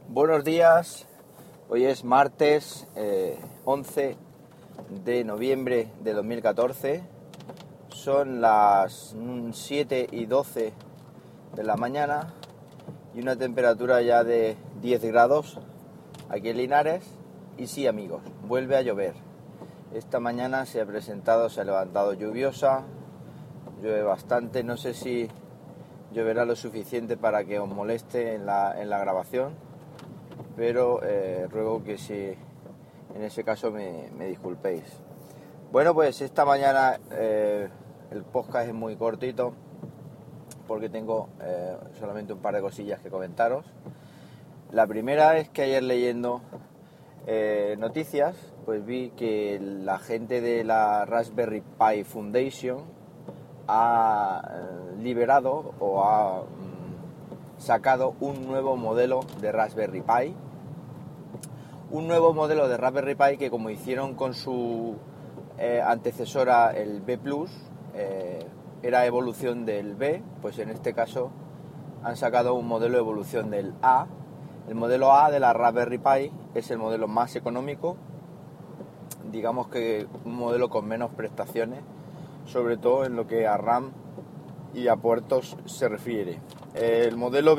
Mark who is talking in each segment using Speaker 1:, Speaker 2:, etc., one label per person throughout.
Speaker 1: Buenos días, hoy es martes 11 de noviembre de 2014, son las 7:12 de la mañana y una temperatura ya de 10 grados aquí en Linares. Y sí, amigos, vuelve a llover. Esta mañana se ha levantado lluviosa, llueve bastante, no sé si lloverá lo suficiente para que os moleste en la grabación, pero ruego que si en ese caso me disculpéis. Bueno, pues esta mañana el podcast es muy cortito porque tengo solamente un par de cosillas que comentaros. La primera es que ayer leyendo noticias, pues vi que la gente de la Raspberry Pi Foundation ha liberado o ha sacado un nuevo modelo de Raspberry Pi. Un nuevo modelo de Raspberry Pi que, como hicieron con su antecesora el B+, era evolución del B, pues en este caso han sacado un modelo de evolución del A. El modelo A de la Raspberry Pi es el modelo más económico, digamos que un modelo con menos prestaciones, sobre todo en lo que a RAM y a puertos se refiere. El modelo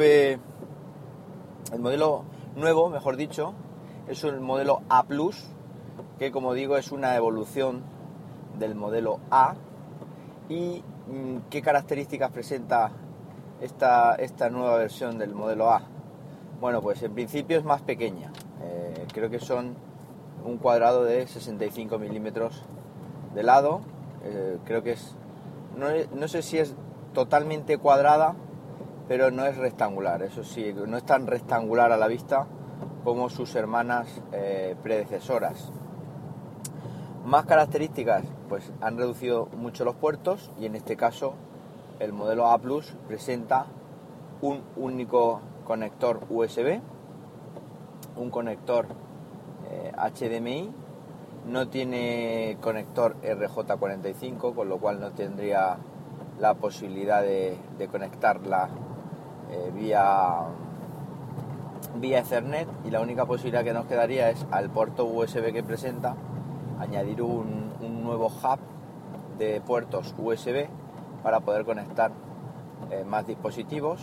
Speaker 1: nuevo, mejor dicho, es el modelo A+, que, como digo, es una evolución del modelo A. ¿Y qué características presenta esta nueva versión del modelo A? Bueno, pues en principio es más pequeña. Creo que son un cuadrado de 65 milímetros de lado. Creo que no sé si es totalmente cuadrada, pero no es rectangular. Eso sí, no es tan rectangular a la vista como sus hermanas predecesoras. Más características, pues han reducido mucho los puertos, y en este caso el modelo A+ presenta un único conector USB, un conector HDMI, no tiene conector RJ45, con lo cual no tendría la posibilidad de conectarla vía Ethernet, y la única posibilidad que nos quedaría es al puerto USB que presenta añadir un nuevo hub de puertos USB para poder conectar más dispositivos.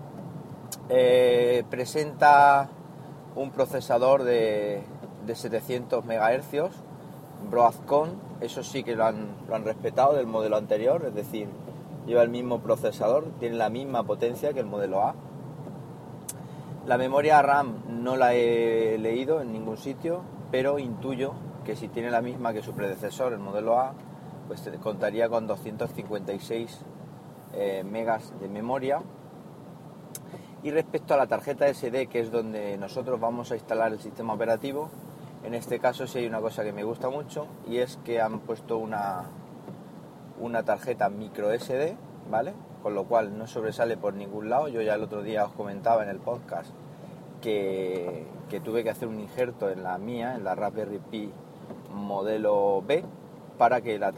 Speaker 1: Presenta un procesador de 700 MHz Broadcom, eso sí que lo han respetado del modelo anterior, es decir, lleva el mismo procesador, tiene la misma potencia que el modelo A. La memoria RAM no la he leído en ningún sitio, pero intuyo que si tiene la misma que su predecesor, el modelo A, pues contaría con 256 megas de memoria. Y respecto a la tarjeta SD, que es donde nosotros vamos a instalar el sistema operativo, en este caso sí hay una cosa que me gusta mucho, y es que han puesto una tarjeta micro SD, ¿vale? Con lo cual no sobresale por ningún lado. Yo ya el otro día os comentaba en el podcast que tuve que hacer un injerto en la mía, en la Raspberry Pi modelo B, para quitar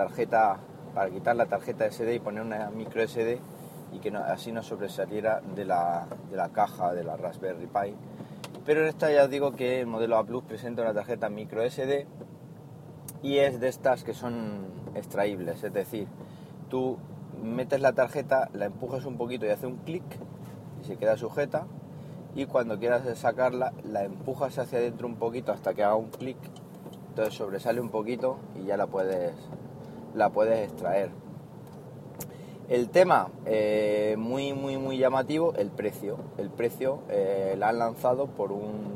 Speaker 1: la tarjeta SD y poner una micro SD, y que así no sobresaliera de la caja de la Raspberry Pi. Pero en esta ya os digo que el modelo A+ presenta una tarjeta micro SD, y es de estas que son extraíbles, es decir, tú metes la tarjeta, la empujas un poquito y hace un clic y se queda sujeta, y cuando quieras sacarla la empujas hacia adentro un poquito hasta que haga un clic, entonces sobresale un poquito y ya la puedes extraer. El tema muy llamativo, el precio la han lanzado por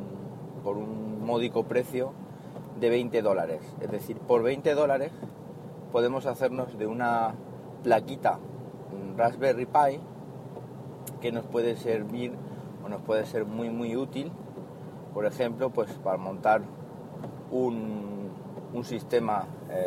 Speaker 1: un módico precio de $20, es decir, por $20 podemos hacernos de una plaquita Raspberry Pi que nos puede servir o nos puede ser muy útil, por ejemplo, pues para montar un sistema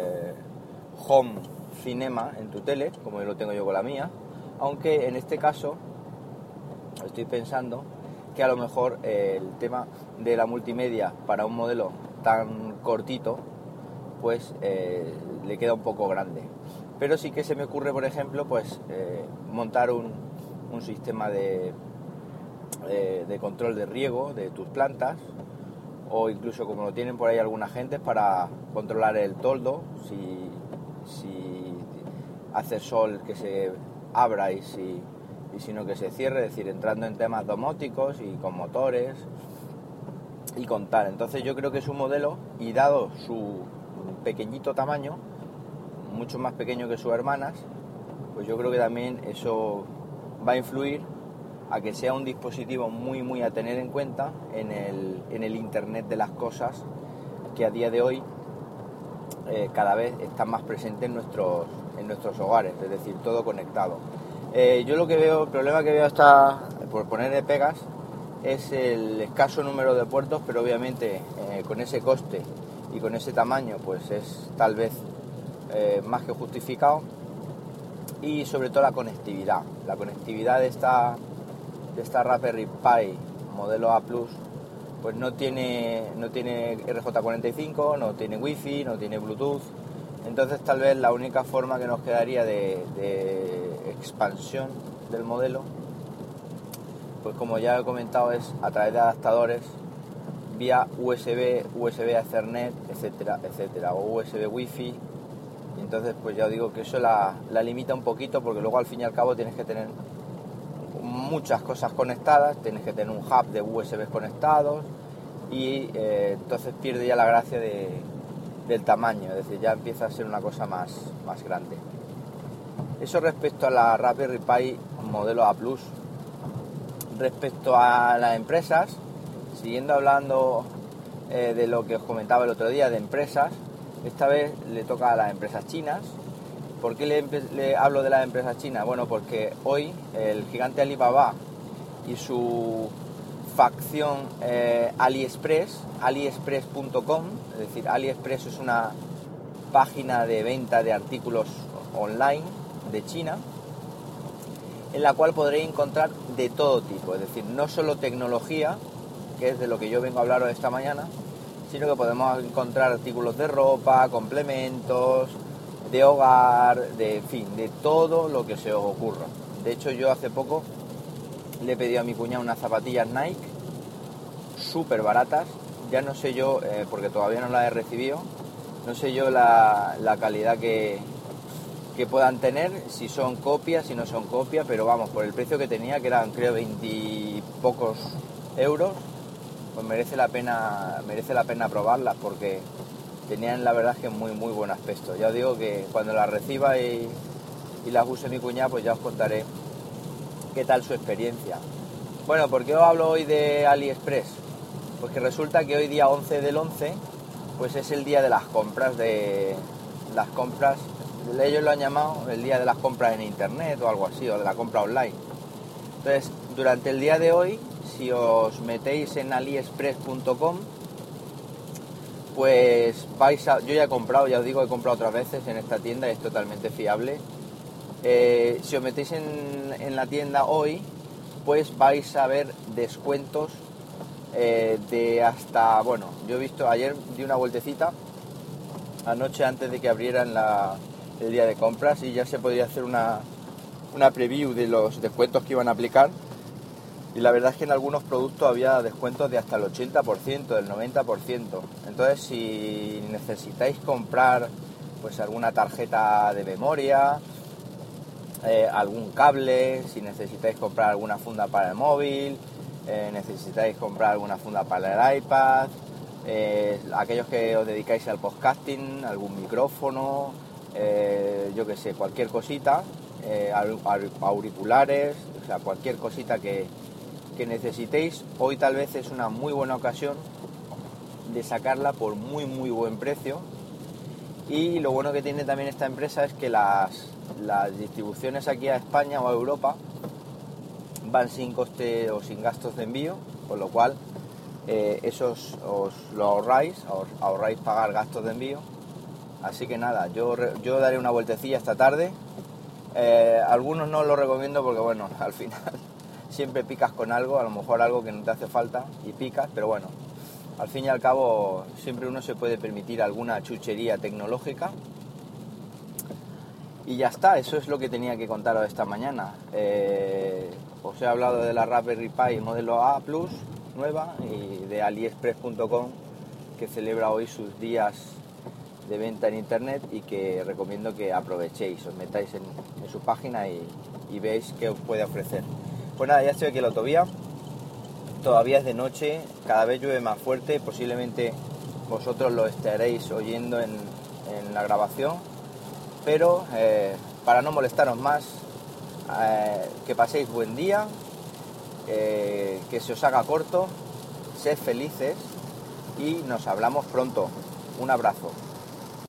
Speaker 1: Home Cinema en tu tele, como lo tengo yo con la mía, aunque en este caso estoy pensando que a lo mejor el tema de la multimedia para un modelo tan cortito pues le queda un poco grande. Pero sí que se me ocurre, por ejemplo, pues montar un sistema de de control de riego de tus plantas, o incluso como lo tienen por ahí algunas gentes para controlar el toldo, si hace sol que se abra y si no que se cierre, es decir, entrando en temas domóticos y con motores y con tal. Entonces yo creo que es un modelo, y dado su pequeñito tamaño, mucho más pequeño que sus hermanas, pues yo creo que también eso va a influir a que sea un dispositivo muy a tener en cuenta en el Internet de las cosas, que a día de hoy cada vez está más presente en nuestros hogares, es decir, todo conectado. Yo lo que veo, el problema que veo por ponerle pegas, es el escaso número de puertos, pero obviamente con ese coste y con ese tamaño pues es tal vez más que justificado. Y sobre todo la conectividad de esta Raspberry Pi modelo A+, pues no tiene RJ45, no tiene Wi-Fi, no tiene Bluetooth. Entonces tal vez la única forma que nos quedaría de expansión del modelo, pues como ya he comentado, es a través de adaptadores vía USB, USB Ethernet, etcétera, o USB Wi-Fi. Y entonces pues ya os digo que eso la limita un poquito, porque luego al fin y al cabo tienes que tener muchas cosas conectadas, tienes que tener un hub de USB conectados, y entonces pierde ya la gracia del tamaño, es decir, ya empieza a ser una cosa más grande. Eso respecto a la Raspberry Pi modelo A+. Respecto a las empresas, siguiendo hablando de lo que os comentaba el otro día de empresas, esta vez le toca a las empresas chinas. ¿Por qué le hablo de las empresas chinas? Bueno, porque hoy el gigante Alibaba y su facción aliexpress.com, es decir, AliExpress es una página de venta de artículos online de China, en la cual podréis encontrar de todo tipo, es decir, no solo tecnología, que es de lo que yo vengo a hablaros esta mañana, sino que podemos encontrar artículos de ropa, complementos, de hogar, en fin, de todo lo que se os ocurra. De hecho, yo hace poco le he pedido a mi cuñado unas zapatillas Nike, súper baratas. Ya no sé yo, porque todavía no las he recibido, no sé yo la calidad que puedan tener, si son copias, si no son copias, pero vamos, por el precio que tenía, que eran creo 20 y pocos euros, pues merece la pena probarlas, porque tenían la verdad que muy buen aspecto. Ya os digo que cuando las reciba y las use mi cuñado, pues ya os contaré qué tal su experiencia. Bueno, ¿por qué os hablo hoy de AliExpress? Pues que resulta que hoy día 11 del 11, pues es el día de las compras, ellos lo han llamado el día de las compras en internet o algo así, o de la compra online. Entonces, durante el día de hoy, si os metéis en aliexpress.com, pues yo ya he comprado, ya os digo, he comprado otras veces en esta tienda, es totalmente fiable. Si os metéis en la tienda hoy, pues vais a ver descuentos de hasta, bueno, yo he visto, ayer di una vueltecita, anoche antes de que abrieran el día de compras, y ya se podía hacer una preview de los descuentos que iban a aplicar. Y la verdad es que en algunos productos había descuentos de hasta el 80%, del 90%. Entonces, si necesitáis comprar pues alguna tarjeta de memoria, algún cable, si necesitáis comprar alguna funda para el móvil, necesitáis comprar alguna funda para el iPad, aquellos que os dedicáis al podcasting, algún micrófono, yo que sé, cualquier cosita, auriculares, o sea, cualquier cosita que necesitéis, hoy tal vez es una muy buena ocasión de sacarla por muy buen precio. Y lo bueno que tiene también esta empresa es que las distribuciones aquí a España o a Europa van sin coste o sin gastos de envío, con lo cual eso os lo ahorráis pagar gastos de envío. Así que nada, yo daré una vueltecilla esta tarde. Algunos no lo recomiendo porque bueno, al final siempre picas con algo, a lo mejor algo que no te hace falta y picas, pero bueno, al fin y al cabo siempre uno se puede permitir alguna chuchería tecnológica. Y ya está, eso es lo que tenía que contaros esta mañana. Os he hablado de la Raspberry Pi modelo A Plus nueva y de aliexpress.com, que celebra hoy sus días de venta en internet y que recomiendo que aprovechéis, os metáis en su página y veáis qué os puede ofrecer. Pues nada, ya estoy aquí en la autovía, todavía es de noche, cada vez llueve más fuerte, posiblemente vosotros lo estaréis oyendo en la grabación, pero para no molestaros más, que paséis buen día, que se os haga corto, sed felices y nos hablamos pronto. Un abrazo.